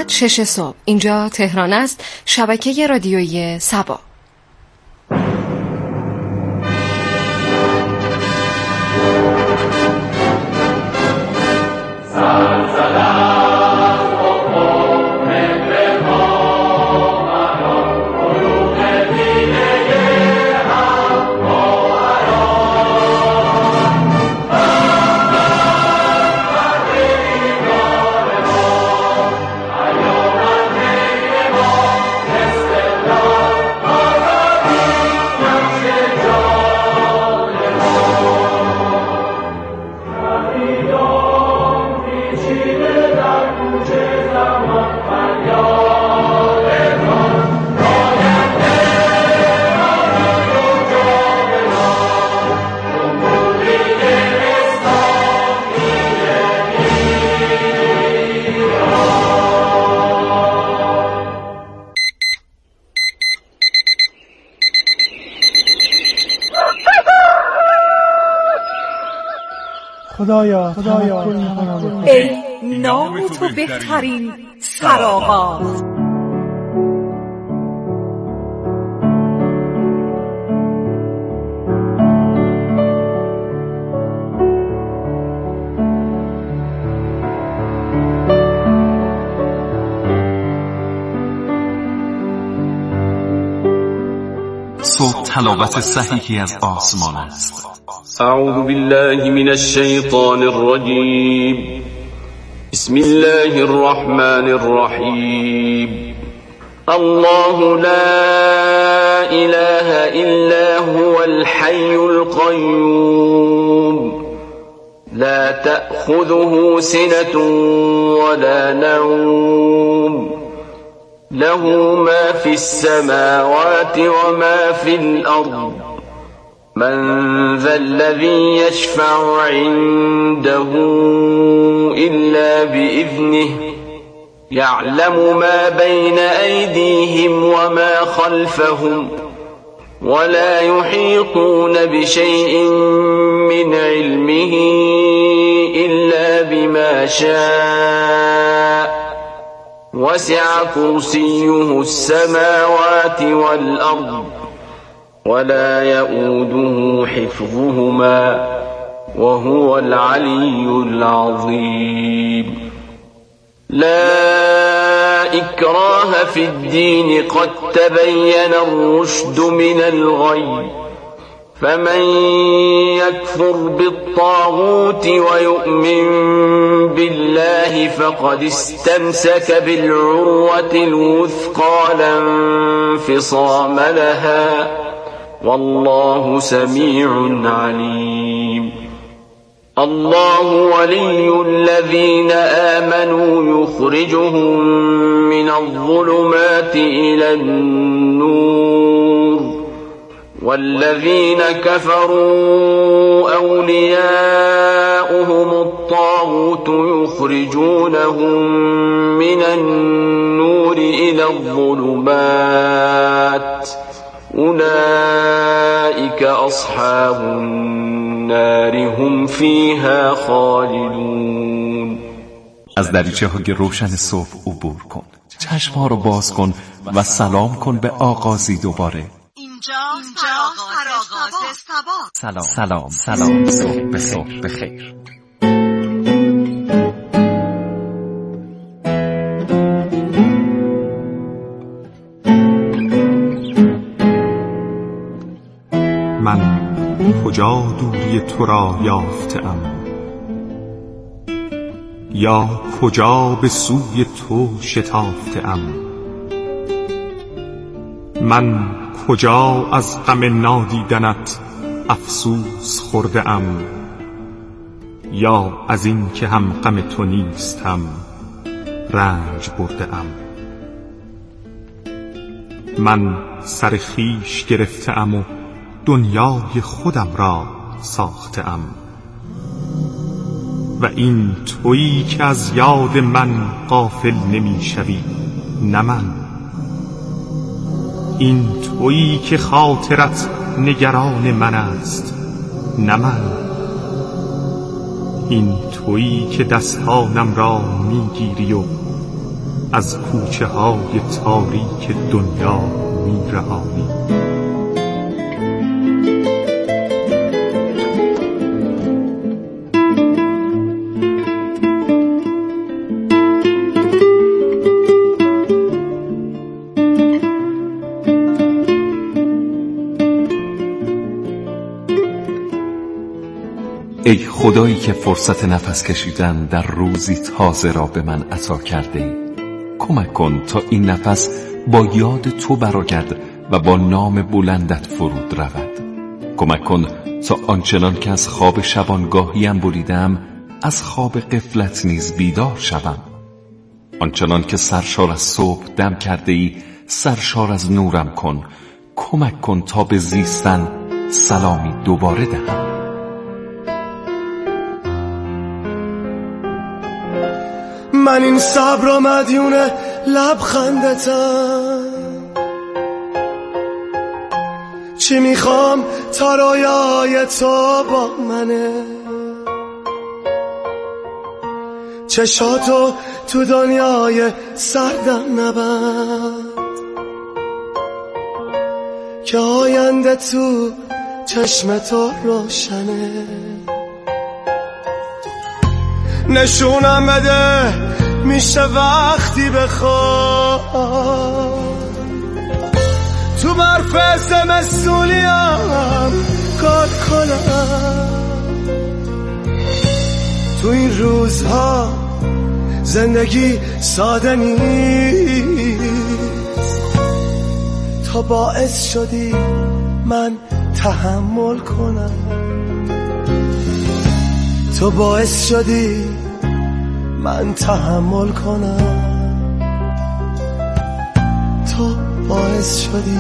ساعت 6 صبح. اینجا تهران است، شبکه رادیویی سبا. خدایا ای نام تو بهترین سرآغاز. صبح تلاوت صحیحی از آسمان است. اعوذ بالله من الشیطان الرجیم. بسم الله الرحمن الرحیم. الله لا اله الا هو الحي القيوم لا تأخذه سنة ولا نوم له ما في السماوات وما في الأرض من ذا الذي يشفع عنده إلا بإذنه يعلم ما بين أيديهم وما خلفهم ولا يحيطون بشيء من علمه إلا بما شاء وسع كرسيه السماوات والأرض ولا يؤوده حفظهما وهو العلي العظيم. لا إكراه في الدين قد تبين الرشد من الغي فمن يكفر بالطاغوت ويؤمن بالله فقد استمسك بالعروة الوثقى لا انفصام لها والله سميع عليم. الله ولي الذين آمنوا يخرجهم من الظلمات إلى النور والذين كفروا أولياؤهم الطاغوت يخرجونهم من النور إلى الظلمات أولئك أصحاب النار هم فيها خالدون. از دریچه های روشن صبح عبور کن، چشم‌ها رو باز کن و سلام کن به آغازی دوباره. اینجا سرآغاز سبا. سلام صبح بخیر. من کجا دوری تو را یافتم یا کجا به سوی تو شتافتم. من کجا از غم نادیدنت افسوس خوردم یا از این که هم غم تو نیستم رنج بردم. من سر خویش گرفتم و دنیای خودم را ساختم و این تویی که از یاد من غافل نمی شوی، نه من. این تویی که خاطرت نگران من است، نه من. این تویی که دستانم را میگیری و از کوچه های تاریک دنیا می رهانی. ای خدایی که فرصت نفس کشیدن در روزی تازه را به من عطا کرده ای، کمک کن تا این نفس با یاد تو برآید و با نام بلندت فرود رود. کمک کن تا آنچنان که از خواب شبانگاهیم بریدم از خواب غفلت نیز بیدار شوم. آنچنان که سرشار از صبح دم کرده ای سرشار از نورم کن. کمک کن تا به زیستن سلامی دوباره دهم. من این صبر و مدیون لبخندتم، چی میخوام تا رویای تو با منه، چشاتو تو دنیای سردم نبند که آینده تو چشم تو روشنه. نشونم بده میشه وقتی بخوام تو برف زمستونیم کار کنم. تو این روزها زندگی ساده نیست، تا باعث شدی من تحمل کنم، تو باعث شدی من تحمل کنم، تو باعث شدی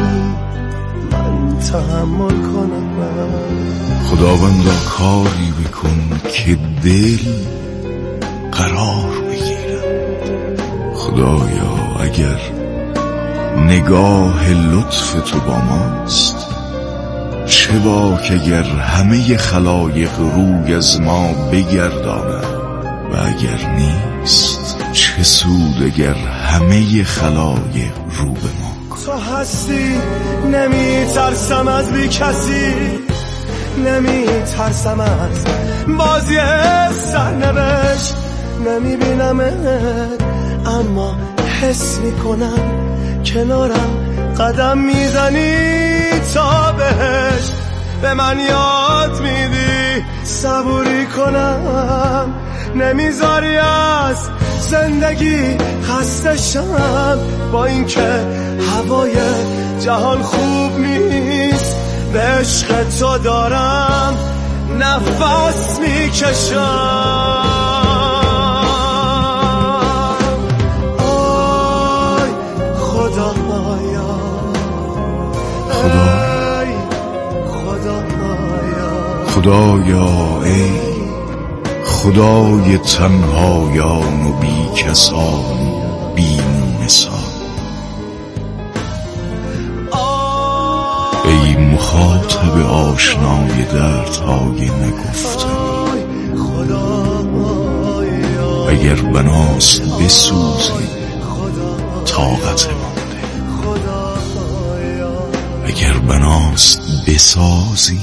من تحمل کنم. خداوندا کاری بکن که دل قرار بگیرد. خدایا اگر نگاه لطف تو با ماست، چه باک اگر همه خلایق روی از ما بگردانند و اگر نیست چه سود اگر همه خلایق رو به ما کن. تو هستی نمی ترسم از بی کسی، نمی ترسم از بازی سرنوشت، نمی بینمت اما حس می کنم کنارم قدم میزنی تا بهشت. به من یاد میدی صبوری کنم، نمیذاری از زندگی خسته شم. با اینکه هوای جهان خوب نیست، به عشق تو دارم نفس میکشم. آی خدایا، ای خدایا، ای خدای تنهایان و بی کسان بی مثال، ای مخاطب آشنای دردهای نگفتنی، اگر بناست بسوزی طاقت مانده، اگر بناست بسازی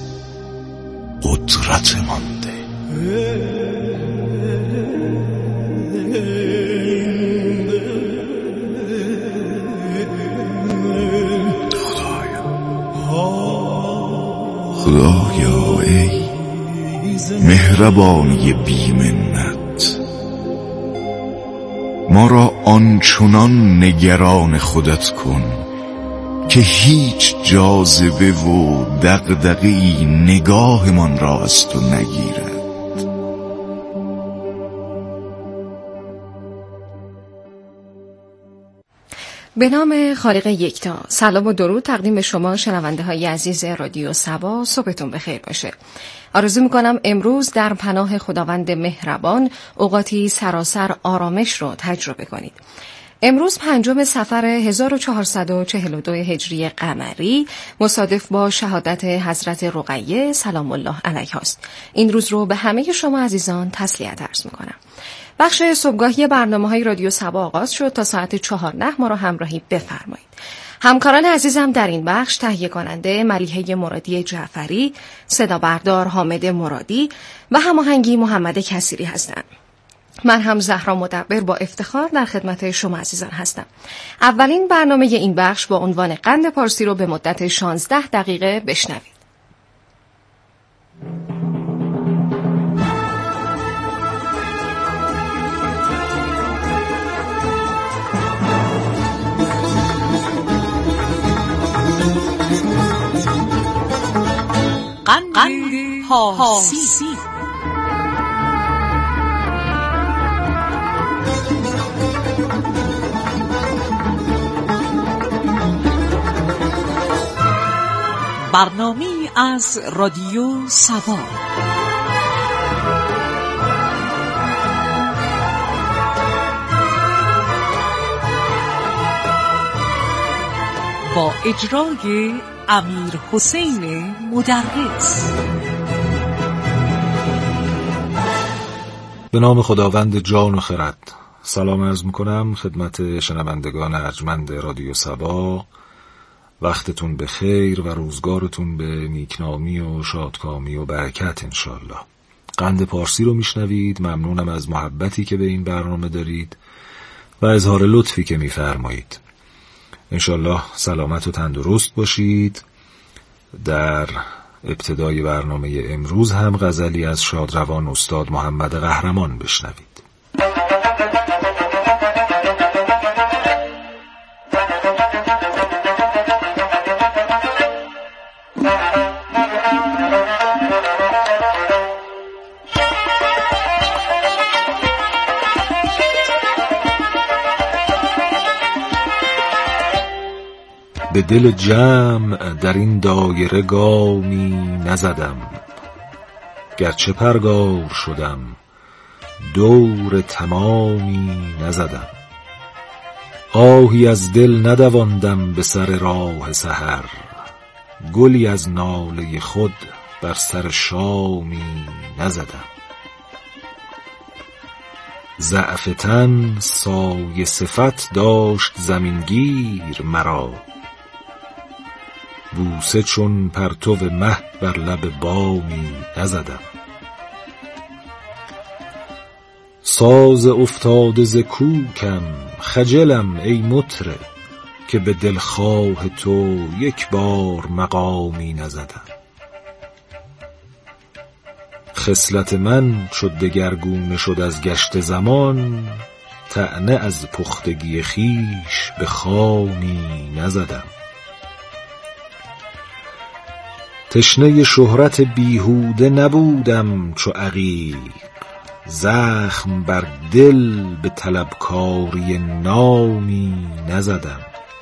قدرت مانده. خدایا ای مهربانی بی منت، ما را آنچنان نگران خودت کن که هیچ جاذبه و دغدغه‌ای نگاهمان را از تو نگیرد. به نام خالق یکتا، سلام و درود تقدیم به شما شنونده های عزیز رادیو سبا. صبحتون بخیر باشه. آرزو میکنم امروز در پناه خداوند مهربان اوقاتی سراسر آرامش رو تجربه کنید. امروز 5 صفر 1442 هجری قمری مصادف با شهادت حضرت رقیه سلام الله علیها است. این روز رو به همه شما عزیزان تسلیت عرض میکنم. بخش صبحگاهی برنامه‌های رادیو صبا آغاز شد. تا ساعت 4 ما را همراهی بفرمایید. همکاران عزیزم در این بخش تهیه کننده ملیحه مرادی جعفری، صدا بردار حامد مرادی و هماهنگی محمد کثیری هستند. من هم زهرا مدبر با افتخار در خدمت شما عزیزان هستم. اولین برنامه این بخش با عنوان قند پارسی رو به مدت 16 دقیقه بشنوید. قند پارسی. برنامه‌ای از رادیو صبا. با اجرای امیر حسین مدرس. به نام خداوند جان و خرد. سلام عرض میکنم خدمت شنوندگان ارجمند رادیو صبا. وقتتون به خیر و روزگارتون به نیکنامی و شادکامی و برکت انشالله. قند پارسی رو میشنوید. ممنونم از محبتی که به این برنامه دارید و اظهار لطفی که میفرمایید. انشالله سلامت و تندرست باشید. در ابتدای برنامه امروز هم غزلی از شادروان استاد محمد قهرمان بشنوید. به دل جمع در این دایره گامی نزدم، گرچه پرگار شدم دور تمامی نزدم. آهی از دل ندواندم به سر راه سحر، گلی از ناله خود بر سر شامی نزدم. ضعف تن سایه صفت داشت زمینگیر مرا، بوسه چون پرتو مه بر لب بامی نزدم. ساز افتاده ز کوکم خجلم ای مطرب، که به دلخواه تو یک بار مقامی نزدم. خصلت من چو دگرگونه شد از گشت زمان، طعنه از پختگی خویش به خامی نزدم. تشنه شهرت بیهوده نبودم چو عقیق، زخم بر دل به طلبکاری نامی نزدم.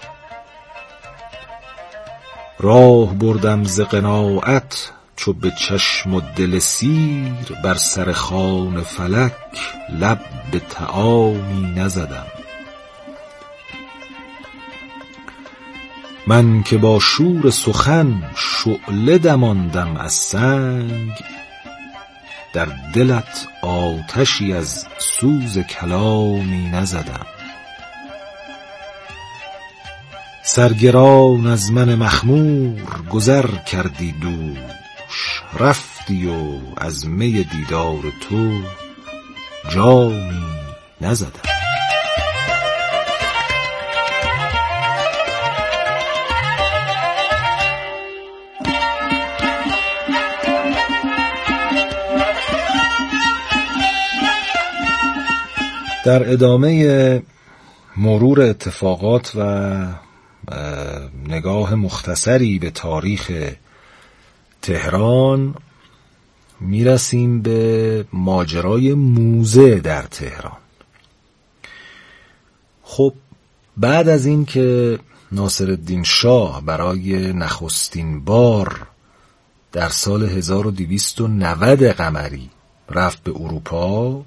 راه بردم ز قناعت چو به چشم و دل سیر، بر سر خوان فلک لب به طعامی نزدم. من که با شور سخن شعله دماندم از سنگ، در دلت آتشی از سوز کلامی نزدم. سرگران از من مخمور گذر کردی دوش، رفتی و از می دیدار تو جامی نزدم. در ادامه مرور اتفاقات و نگاه مختصری به تاریخ تهران میرسیم به ماجرای موزه در تهران. خب بعد از این که ناصرالدین شاه برای نخستین بار در سال 1290 قمری رفت به اروپا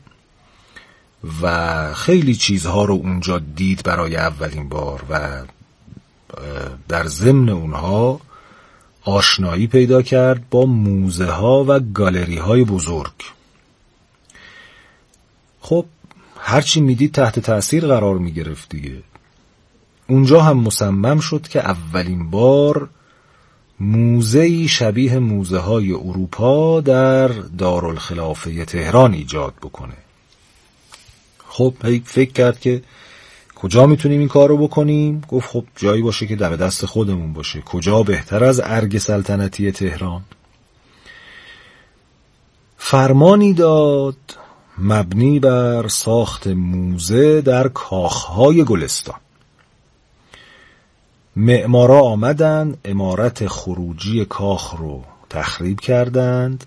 و خیلی چیزها رو اونجا دید برای اولین بار و در ضمن اونها آشنایی پیدا کرد با موزه ها و گالری های بزرگ. خب هرچی میدید تحت تأثیر قرار میگرفت دیگه. اونجا هم مصمم شد که اولین بار موزه‌ای شبیه موزه‌های اروپا در دارالخلافه تهران ایجاد بکنه. خب فکر کرد که کجا میتونیم این کار رو بکنیم؟ گفت خب جایی باشه که در دست خودمون باشه. کجا بهتر از ارگ سلطنتی تهران؟ فرمانی داد مبنی بر ساخت موزه در کاخهای گلستان. معمارا آمدند، عمارت خروجی کاخ رو تخریب کردند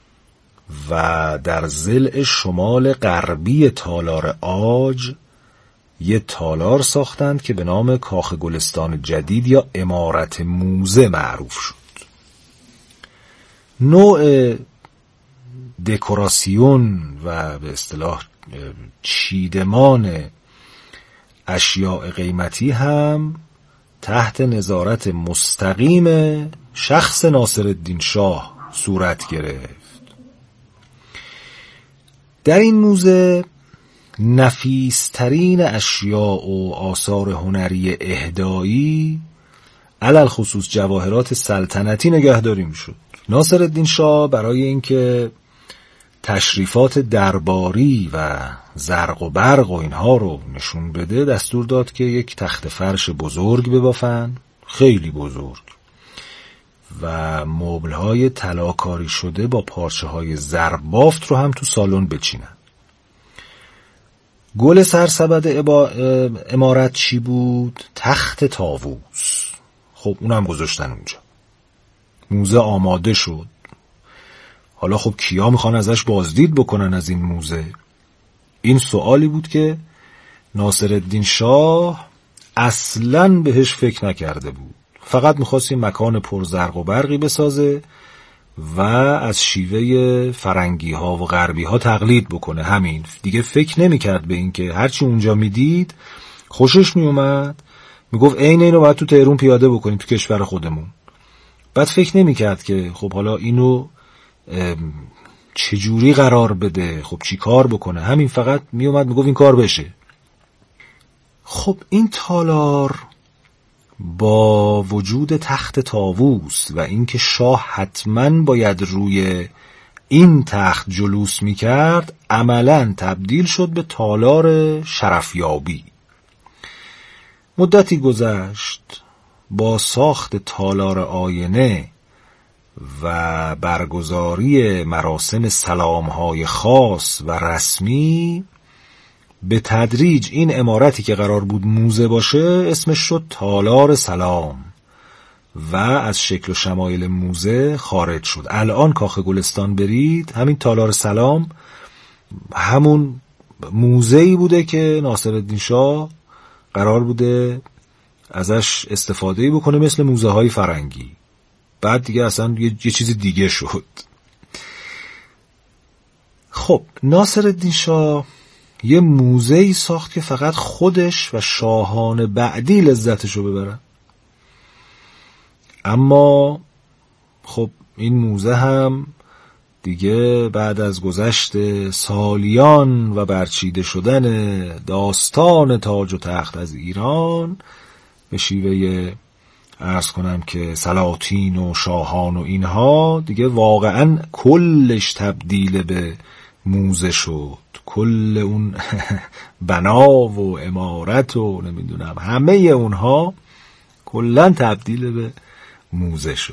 و در ضلع شمال غربی تالار عاج یه تالار ساختند که به نام کاخ گلستان جدید یا عمارت موزه معروف شد. نوع دکوراسیون و به اصطلاح چیدمان اشیاء قیمتی هم تحت نظارت مستقیم شخص ناصرالدین شاه صورت گرفت. در این موزه نفیسترین اشیاء و آثار هنری اهدایی علل خصوص جواهرات سلطنتی نگهداری میشد. ناصرالدین شاه برای اینکه تشریفات درباری و زرق و برق و اینها رو نشون بده دستور داد که یک تخت فرش بزرگ ببافن، خیلی بزرگ، و مبل‌های طلاکاری شده با پارچه‌های زربافت رو هم تو سالن بچینن. گل سرسبد عمارت چی بود؟ تخت طاووس. خب اونم گذاشتن اونجا. موزه آماده شد. حالا خب کیا میخوان ازش بازدید بکنن از این موزه؟ این سوالی بود که ناصرالدین شاه اصلاً بهش فکر نکرده بود. فقط میخواست این مکان پرزرق و برقی بسازه و از شیوه فرنگی ها و غربی ها تقلید بکنه. همین دیگه. فکر نمیکرد به این که هرچی اونجا میدید خوشش میومد، میگفت عین اینو باید تو تهران پیاده بکنیم تو کشور خودمون. بعد فکر نمیکرد که خب حالا اینو چجوری قرار بده، خب چی کار بکنه. همین فقط میومد میگفت این کار بشه. خب این تالار با وجود تخت طاووس و اینکه شاه حتما باید روی این تخت جلوس میکرد عملاً تبدیل شد به تالار شرفیابی. مدتی گذشت. با ساخت تالار آینه و برگزاری مراسم سلامهای خاص و رسمی به تدریج این عمارتی که قرار بود موزه باشه اسمش شد تالار سلام و از شکل و شمایل موزه خارج شد. الان کاخ گلستان برید، همین تالار سلام همون موزه‌ای بوده که ناصرالدین شاه قرار بوده ازش استفاده بکنه مثل موزه های فرنگی. بعد دیگه اصلا یه چیز دیگه شد. خب ناصرالدین شاه یه موزه‌ای ساخت که فقط خودش و شاهان بعدی لذتشو ببرن. اما خب این موزه هم دیگه بعد از گذشت سالیان و برچیده شدن داستان تاج و تخت از ایران به شیوه عرض کنم که سلاطین و شاهان و اینها دیگه واقعا کلش تبدیل به موزه شد. کل اون بنا و عمارت و نمیدونم همه اونها کلن تبدیل به موزه شد.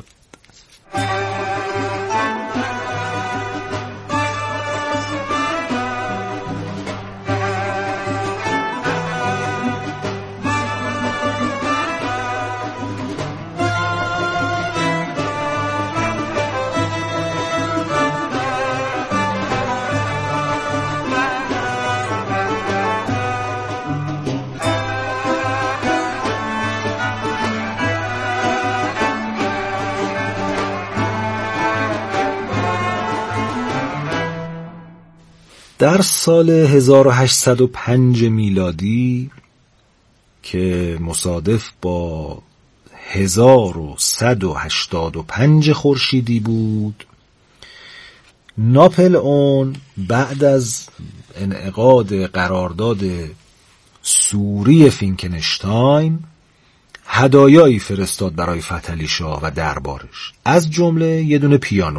در سال 1805 میلادی که مصادف با 1185 خورشیدی بود، ناپل اون بعد از انعقاد قرارداد سوری فینکنشتاین هدایایی فرستاد برای فتحعلی شاه و دربارش، از جمله یه دونه پیانو.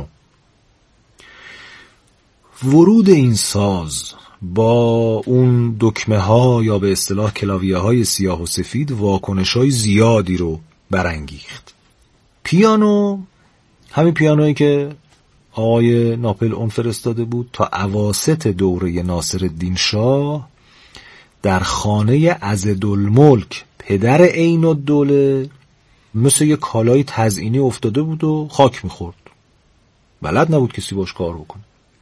ورود این ساز با اون دکمه ها یا به اصطلاح کلاویه های سیاه و سفید واکنش های زیادی رو برانگیخت. پیانو، همین پیانویی که آقای ناپل اون فرستاده بود، تا اواسط دوره ناصرالدین شاه در خانه عضدالملک پدر عین الدوله مثل یه کالای تزئینی افتاده بود و خاک میخورد. بلد نبود کسی باش کار بکنه.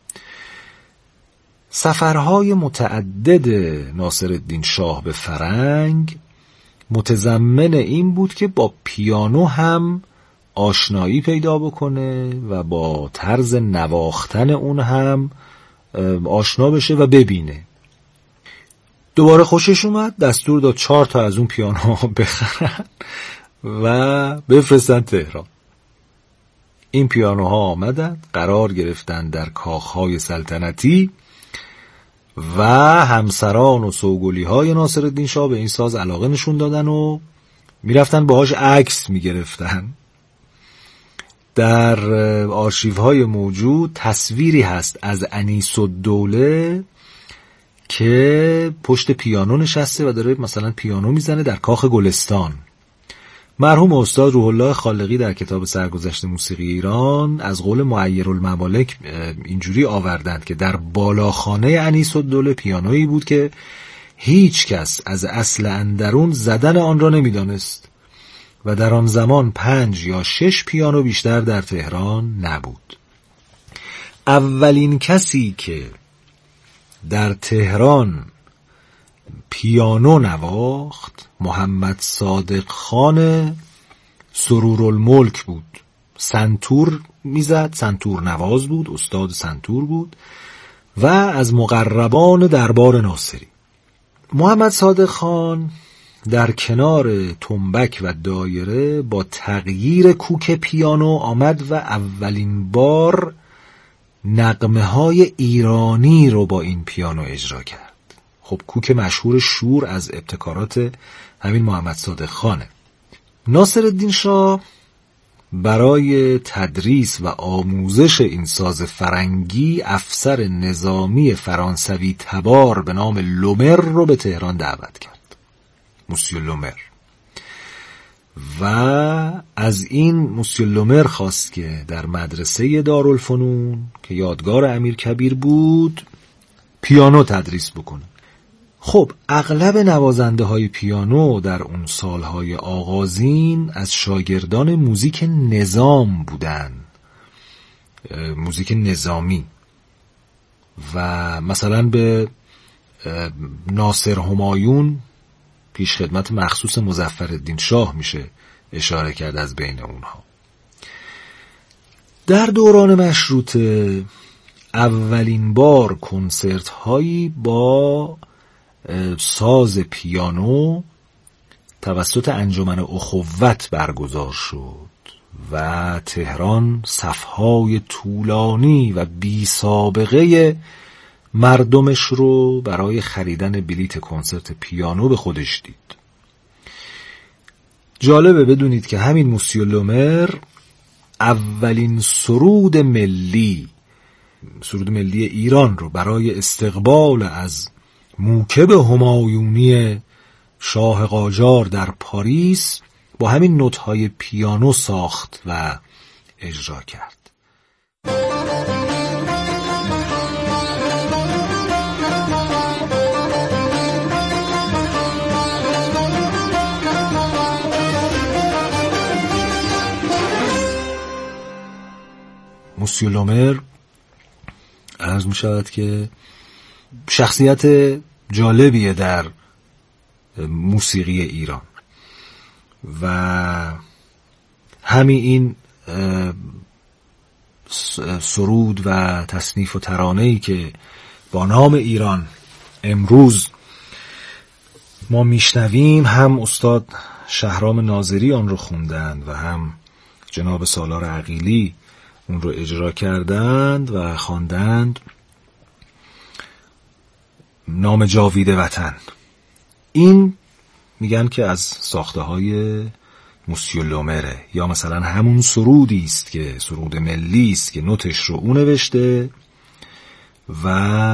سفرهای متعدد ناصرالدین شاه به فرنگ متضمن این بود که با پیانو هم آشنایی پیدا بکنه و با طرز نواختن اون هم آشنا بشه و ببینه. دوباره خوشش اومد، دستور داد 4 تا از اون پیانوها بخرن و بفرستن تهران. این پیانوها آمدن، قرار گرفتن در کاخهای سلطنتی و همسران و سوگلی های ناصرالدین شاه به این ساز علاقه نشون دادن و میرفتن باهاش عکس میگرفتن. در آرشیوهای موجود تصویری هست از انیس‌الدوله که پشت پیانو نشسته و داره مثلا پیانو میزنه در کاخ گلستان. مرحوم استاد روح الله خالقی در کتاب سرگذشت موسیقی ایران از قول معیرالممالک اینجوری آوردند که در بالاخانه انیس‌الدوله پیانویی بود که هیچ کس از اصل اندرون زدن آن را نمیدانست و در آن زمان 5 یا 6 پیانو بیشتر در تهران نبود. اولین کسی که در تهران پیانو نواخت محمد صادق خان سرورالملک بود. سنتور میزد، سنتور نواز بود، استاد سنتور بود و از مقربان دربار ناصری. محمد صادق خان در کنار تنبک و دایره با تغییر کوک پیانو آمد و اولین بار نغمه های ایرانی رو با این پیانو اجرا کرد. خب کوک مشهور شور از ابتکارات همین محمد صادق خانه. ناصرالدین شاه برای تدریس و آموزش این ساز فرنگی افسر نظامی فرانسوی تبار به نام لومر رو به تهران دعوت کرد، موسیو لومر، و از این موسیو لومر خواست که در مدرسه دارالفنون که یادگار امیرکبیر بود پیانو تدریس بکنه. خب اغلب نوازنده های پیانو در اون سالهای آغازین از شاگردان موزیک نظام بودن، موزیک نظامی، و مثلا به ناصر همایون پیش خدمت مخصوص مظفرالدین شاه میشه اشاره کرد از بین اونها. در دوران مشروطه اولین بار کنسرت هایی با ساز پیانو توسط انجمن اخوت برگزار شد و تهران صفهای طولانی و بی سابقه مردمش رو برای خریدن بلیت کنسرت پیانو به خودش دید. جالبه بدونید که همین موسیو لومر اولین سرود ملی ایران رو برای استقبال از موکب همایونی شاه قاجار در پاریس با همین نوت‌های پیانو ساخت و اجرا کرد. موسیو لومر عرض می شود که شخصیت جالبیه در موسیقی ایران و همین این سرود و تصنیف و ترانه‌ای که با نام ایران امروز ما میشنویم هم استاد شهرام ناظری آن رو خوندند و هم جناب سالار عقیلی اون رو اجرا کردند و خواندند نام جاوید وطن. این میگن که از ساخته های موسیو لومره، یا مثلا همون سرودی است که سرود ملی است که نوتش رو اون نوشته و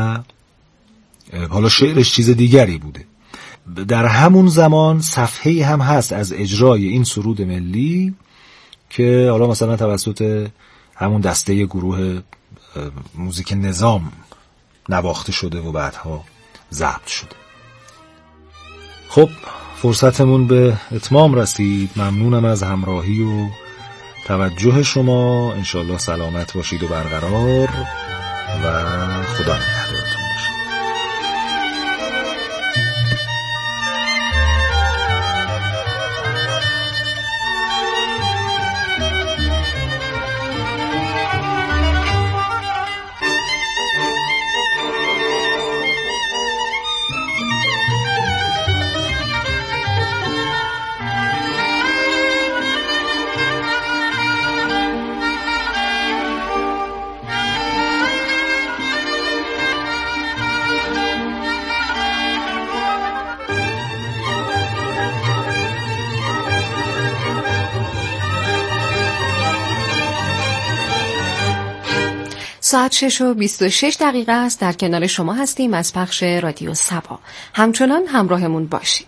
حالا شعرش چیز دیگری بوده. در همون زمان صفحه‌ای هم هست از اجرای این سرود ملی که حالا مثلا توسط همون دسته گروه موزیک نظام نواخته شده و بعدها ضبط شده. خب فرصتمون به اتمام رسید. ممنونم از همراهی و توجه شما. انشالله سلامت باشید و برقرار و خدا نگهدارتون باشه. ساعت 6:26 است. در کنار شما هستیم از پخش رادیو صبا. همچنان همراهمون باشید.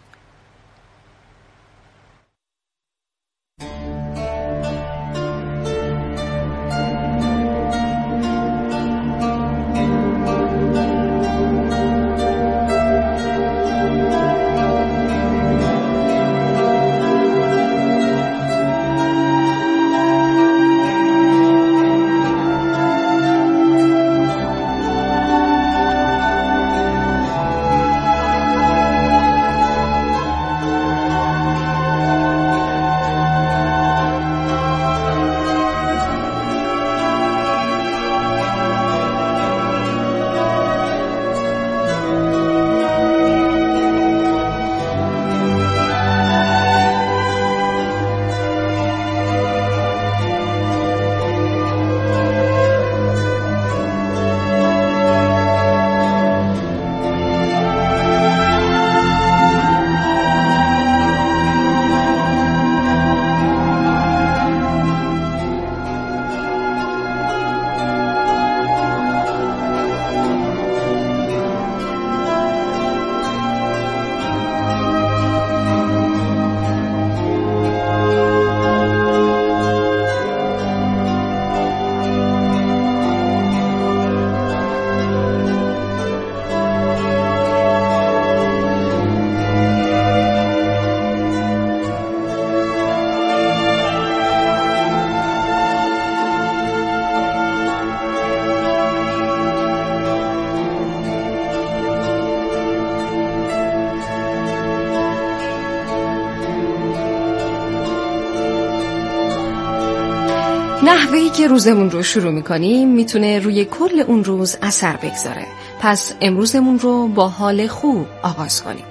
نحوهی که روزمون رو شروع میکنیم میتونه روی کل اون روز اثر بگذاره. پس امروزمون رو با حال خوب آغاز کنیم.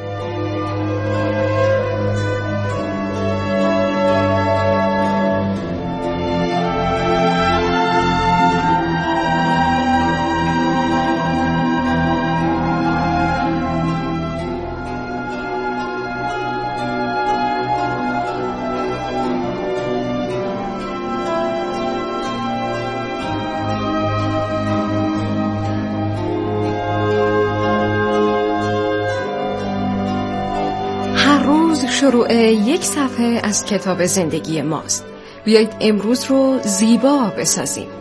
شروع یک صفحه از کتاب زندگی ماست. بیایید امروز رو زیبا بسازیم.